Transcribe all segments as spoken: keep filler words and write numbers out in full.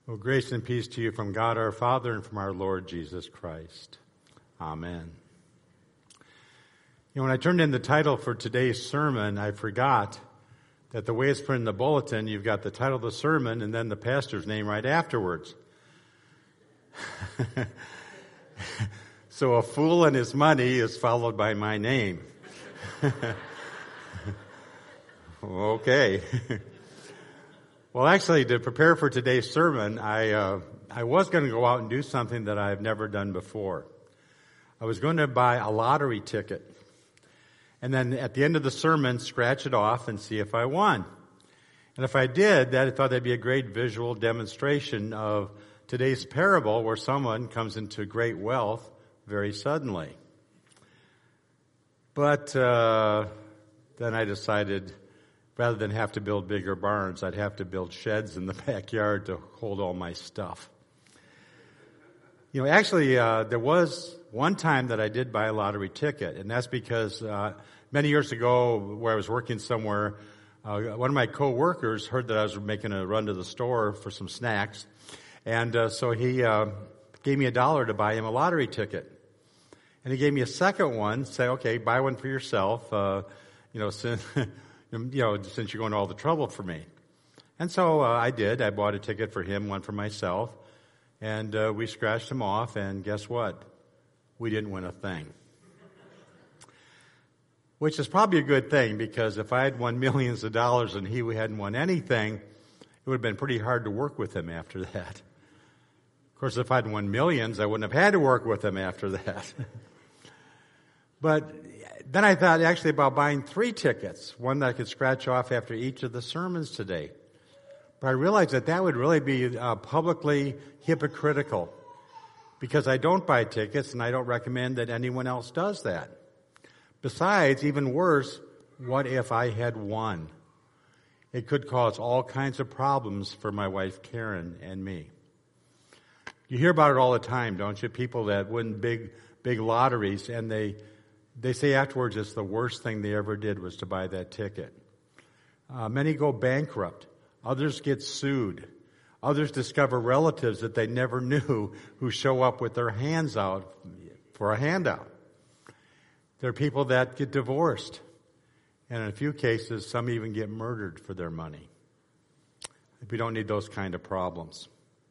Well, grace and peace to you from God our Father and from our Lord Jesus Christ. Amen. You know, when I turned in the title for today's sermon, I forgot that the way it's printed in the bulletin, you've got the title of the sermon and then the pastor's name right afterwards. So a fool and his money is followed by my name. Okay. Well, actually, to prepare for today's sermon, I uh, I was going to go out and do something that I've never done before. I was going to buy a lottery ticket, and then at the end of the sermon, scratch it off and see if I won. And if I did, that I thought that'd be a great visual demonstration of today's parable, where someone comes into great wealth very suddenly. But uh, then I decided, rather than have to build bigger barns, I'd have to build sheds in the backyard to hold all my stuff. You know, actually, uh, there was one time that I did buy a lottery ticket, and that's because uh, many years ago, where I was working somewhere, uh, one of my co-workers heard that I was making a run to the store for some snacks, and uh, so he uh, gave me a dollar to buy him a lottery ticket. And he gave me a second one, say, okay, buy one for yourself, uh, you know, since... you know, since you're going to all the trouble for me. And so uh, I did. I bought a ticket for him, one for myself, and uh, we scratched him off, and guess what? We didn't win a thing. Which is probably a good thing, because if I had won millions of dollars and he hadn't won anything, it would have been pretty hard to work with him after that. Of course, if I'd won millions, I wouldn't have had to work with him after that. But then I thought actually about buying three tickets, one that I could scratch off after each of the sermons today. But I realized that that would really be uh, publicly hypocritical, because I don't buy tickets and I don't recommend that anyone else does that. Besides, even worse, what if I had won? It could cause all kinds of problems for my wife Karen and me. You hear about it all the time, don't you? People that win big, big lotteries, and they They say afterwards it's the worst thing they ever did was to buy that ticket. Uh, many go bankrupt. Others get sued. Others discover relatives that they never knew who show up with their hands out for a handout. There are people that get divorced. And in a few cases, some even get murdered for their money. We don't need those kind of problems.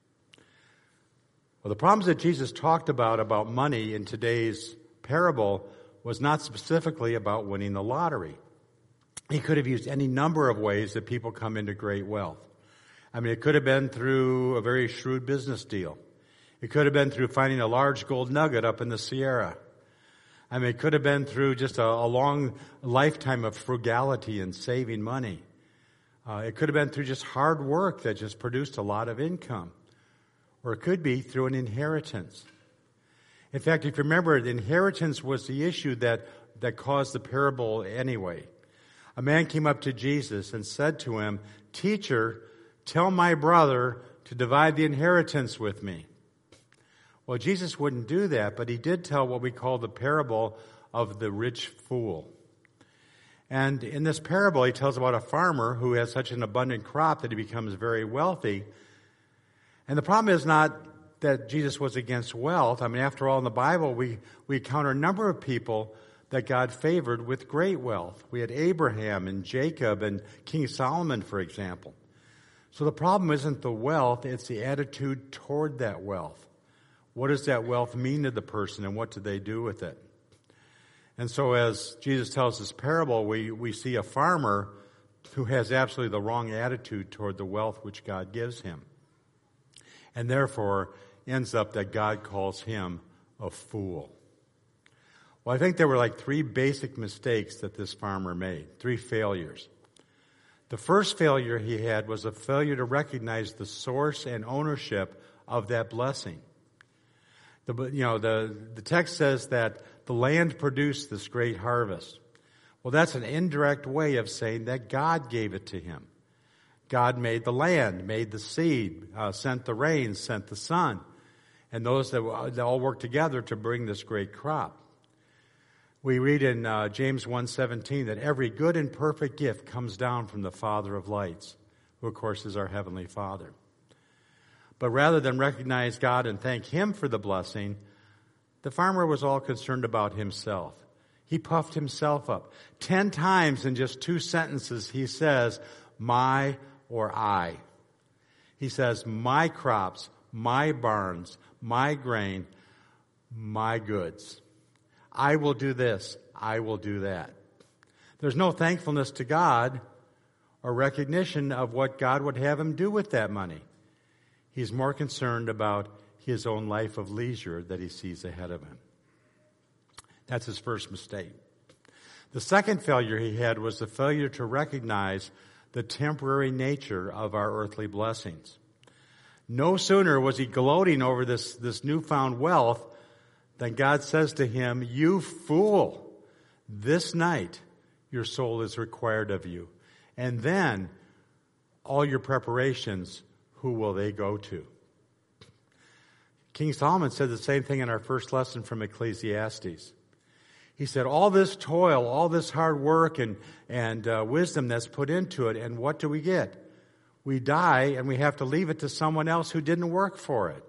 Well, the problems that Jesus talked about, about money in today's parable, was not specifically about winning the lottery. He could have used any number of ways that people come into great wealth. I mean, it could have been through a very shrewd business deal. It could have been through finding a large gold nugget up in the Sierra. I mean, it could have been through just a, a long lifetime of frugality and saving money. Uh, it could have been through just hard work that just produced a lot of income. Or it could be through an inheritance. In fact, if you remember, the inheritance was the issue that, that caused the parable anyway. A man came up to Jesus and said to him, "Teacher, tell my brother to divide the inheritance with me." Well, Jesus wouldn't do that, but he did tell what we call the parable of the rich fool. And in this parable, he tells about a farmer who has such an abundant crop that he becomes very wealthy. And the problem is not that Jesus was against wealth. I mean, after all, in the Bible, we, we encounter a number of people that God favored with great wealth. We had Abraham and Jacob and King Solomon, for example. So the problem isn't the wealth, it's the attitude toward that wealth. What does that wealth mean to the person, and what do they do with it? And so as Jesus tells this parable, we, we see a farmer who has absolutely the wrong attitude toward the wealth which God gives him. And therefore, ends up that God calls him a fool. Well, I think there were like three basic mistakes that this farmer made, three failures. The first failure he had was a failure to recognize the source and ownership of that blessing. The, you know, the, the text says that the land produced this great harvest. Well, that's an indirect way of saying that God gave it to him. God made the land, made the seed, uh, sent the rain, sent the sun, and those that, that all work together to bring this great crop. We read in uh, James one seventeen that every good and perfect gift comes down from the Father of lights, who of course is our Heavenly Father. But rather than recognize God and thank Him for the blessing, the farmer was all concerned about himself. He puffed himself up. Ten times in just two sentences he says, my or I. He says, my crops, my barns, my grain, my goods. I will do this. I will do that. There's no thankfulness to God or recognition of what God would have him do with that money. He's more concerned about his own life of leisure that he sees ahead of him. That's his first mistake. The second failure he had was the failure to recognize the temporary nature of our earthly blessings. No sooner was he gloating over this, this newfound wealth than God says to him, you fool, this night your soul is required of you. And then all your preparations, who will they go to? King Solomon said the same thing in our first lesson from Ecclesiastes. He said, all this toil, all this hard work and, and uh, wisdom that's put into it, and what do we get? We die and we have to leave it to someone else who didn't work for it.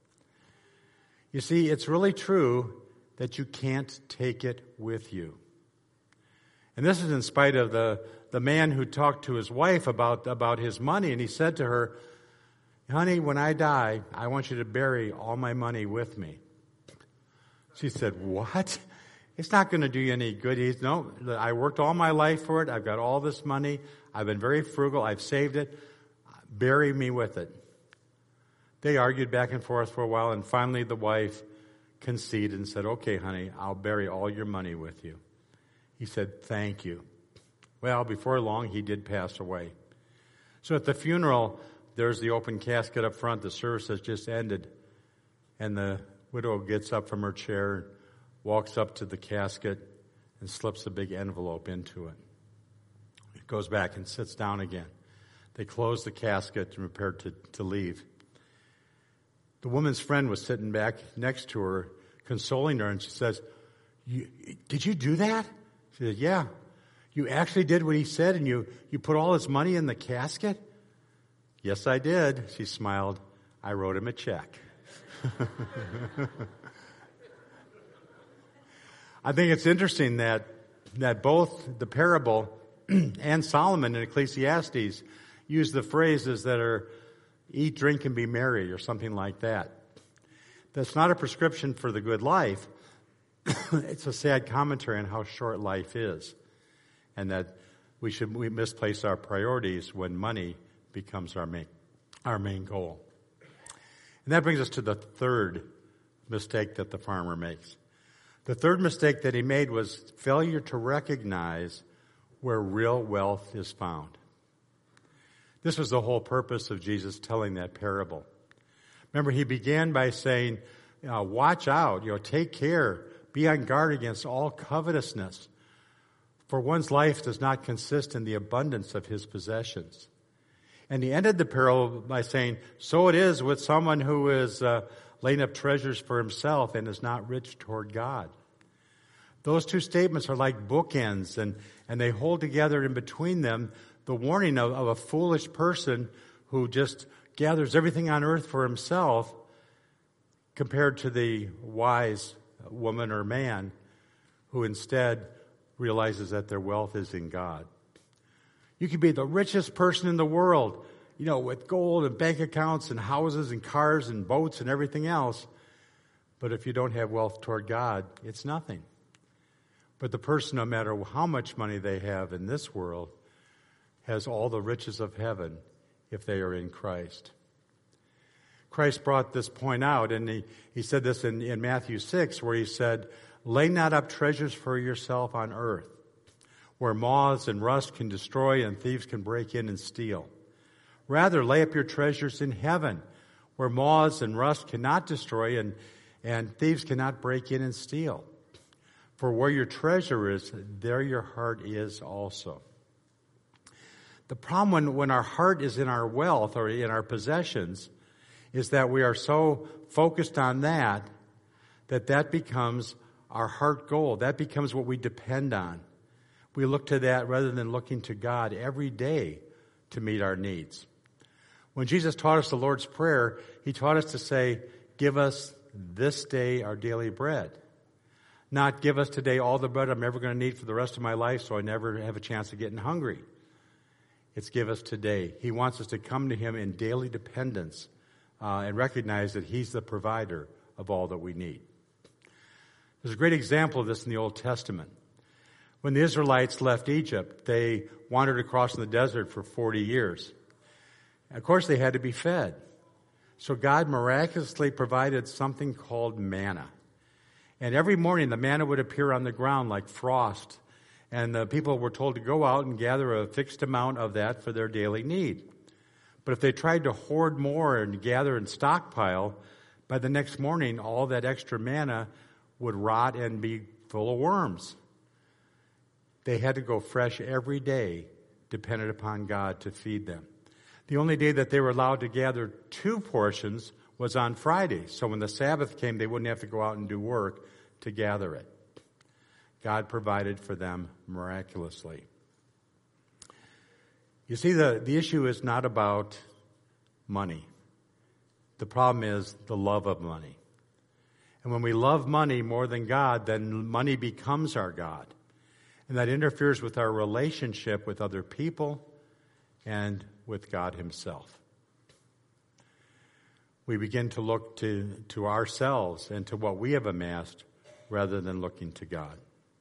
You see, it's really true that you can't take it with you. And this is in spite of the, the man who talked to his wife about, about his money, and he said to her, honey, when I die, I want you to bury all my money with me. She said, what? It's not going to do you any good. He's, no, I worked all my life for it. I've got all this money. I've been very frugal. I've saved it. Bury me with it. They argued back and forth for a while, and finally the wife conceded and said, okay, honey, I'll bury all your money with you. He said, thank you. Well, before long, he did pass away. So at the funeral, there's the open casket up front. The service has just ended. And the widow gets up from her chair, walks up to the casket, and slips a big envelope into it. It goes back and sits down again. They close the casket and prepare to, to leave. The woman's friend was sitting back next to her, consoling her, and she says, you, did you do that? She said, yeah. You actually did what he said, and you, you put all his money in the casket? Yes, I did. She smiled. I wrote him a check. I think it's interesting that, that both the parable and Solomon in Ecclesiastes use the phrases that are eat, drink, and be merry, or something like that. That's not a prescription for the good life. It's a sad commentary on how short life is, and that we should we misplace our priorities when money becomes our main, our main goal. And that brings us to the third mistake that the farmer makes. The third mistake that he made was failure to recognize where real wealth is found. This was the whole purpose of Jesus telling that parable. Remember, he began by saying, you know, watch out, you know, take care, be on guard against all covetousness, for one's life does not consist in the abundance of his possessions. And he ended the parable by saying, so it is with someone who is uh, laying up treasures for himself and is not rich toward God. Those two statements are like bookends, and, and they hold together in between them the warning of, of a foolish person who just gathers everything on earth for himself compared to the wise woman or man who instead realizes that their wealth is in God. You could be the richest person in the world, you know, with gold and bank accounts and houses and cars and boats and everything else. But if you don't have wealth toward God, it's nothing. But the person, no matter how much money they have in this world, has all the riches of heaven if they are in Christ. Christ brought this point out, and he, he said this in, in Matthew six, where he said, lay not up treasures for yourself on earth, where moths and rust can destroy and thieves can break in and steal. Rather, lay up your treasures in heaven, where moths and rust cannot destroy and, and thieves cannot break in and steal. For where your treasure is, there your heart is also. The problem when, when our heart is in our wealth or in our possessions is that we are so focused on that, that that becomes our heart goal. That becomes what we depend on. We look to that rather than looking to God every day to meet our needs. When Jesus taught us the Lord's Prayer, he taught us to say, give us this day our daily bread. Not give us today all the bread I'm ever going to need for the rest of my life so I never have a chance of getting hungry. It's give us today. He wants us to come to him in daily dependence uh, and recognize that he's the provider of all that we need. There's a great example of this in the Old Testament. When the Israelites left Egypt, they wandered across in the desert for forty years. And of course, they had to be fed. So God miraculously provided something called manna. And every morning, the manna would appear on the ground like frost. And the people were told to go out and gather a fixed amount of that for their daily need. But if they tried to hoard more and gather and stockpile, by the next morning, all that extra manna would rot and be full of worms. They had to go fresh every day, dependent upon God to feed them. The only day that they were allowed to gather two portions was on Friday. So when the Sabbath came, they wouldn't have to go out and do work to gather it. God provided for them miraculously. You see, the, the issue is not about money. The problem is the love of money. And when we love money more than God, then money becomes our God. And that interferes with our relationship with other people and with God himself. We begin to look to, to ourselves and to what we have amassed rather than looking to God.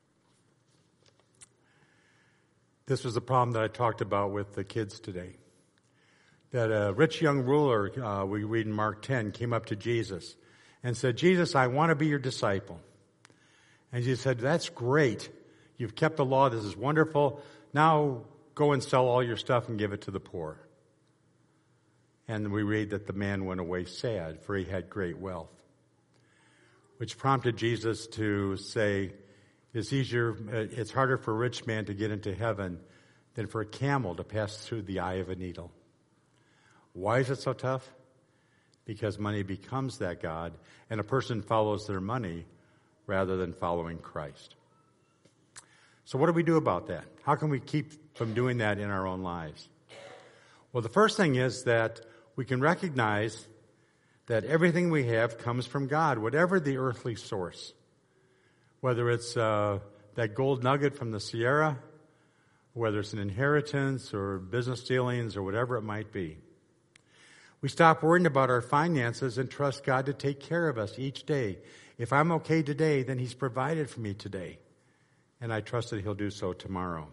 This was the problem that I talked about with the kids today. That a rich young ruler, uh, we read in Mark ten, came up to Jesus and said, Jesus, I want to be your disciple. And Jesus said, that's great. You've kept the law. This is wonderful. Now go and sell all your stuff and give it to the poor. And we read that the man went away sad, for he had great wealth. Which prompted Jesus to say, it's easier, it's harder for a rich man to get into heaven than for a camel to pass through the eye of a needle. Why is it so tough? Because money becomes that God, and a person follows their money rather than following Christ. So what do we do about that? How can we keep from doing that in our own lives? Well, the first thing is that we can recognize that everything we have comes from God, whatever the earthly source. Whether it's uh, that gold nugget from the Sierra, whether it's an inheritance or business dealings or whatever it might be. We stop worrying about our finances and trust God to take care of us each day. If I'm okay today, then he's provided for me today. And I trust that he'll do so tomorrow.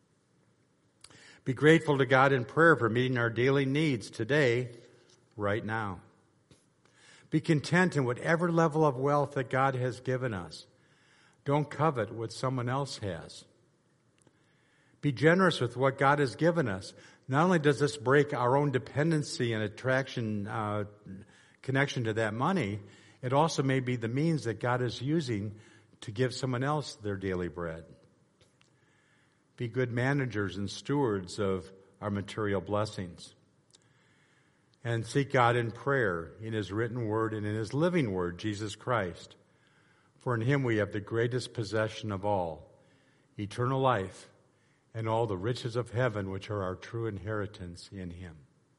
Be grateful to God in prayer for meeting our daily needs today, right now. Be content in whatever level of wealth that God has given us. Don't covet what someone else has. Be generous with what God has given us. Not only does this break our own dependency and attraction, uh, connection to that money, it also may be the means that God is using to give someone else their daily bread. Be good managers and stewards of our material blessings. And seek God in prayer, in his written word and in his living word, Jesus Christ. For in him we have the greatest possession of all, eternal life, and all the riches of heaven, which are our true inheritance in him.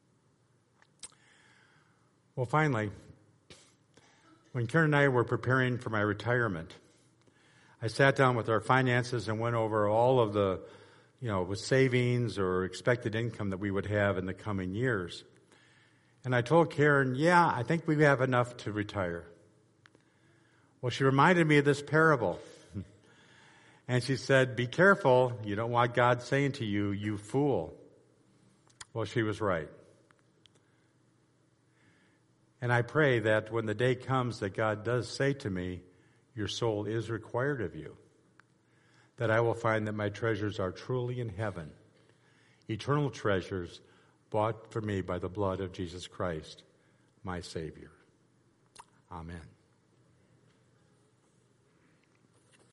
Well, finally, when Karen and I were preparing for my retirement, I sat down with our finances and went over all of the, you know, with savings or expected income that we would have in the coming years. And I told Karen, yeah, I think we have enough to retire. Well, she reminded me of this parable. And she said, be careful. You don't want God saying to you, you fool. Well, she was right. And I pray that when the day comes that God does say to me, your soul is required of you, that I will find that my treasures are truly in heaven, eternal treasures bought for me by the blood of Jesus Christ, my Savior. Amen.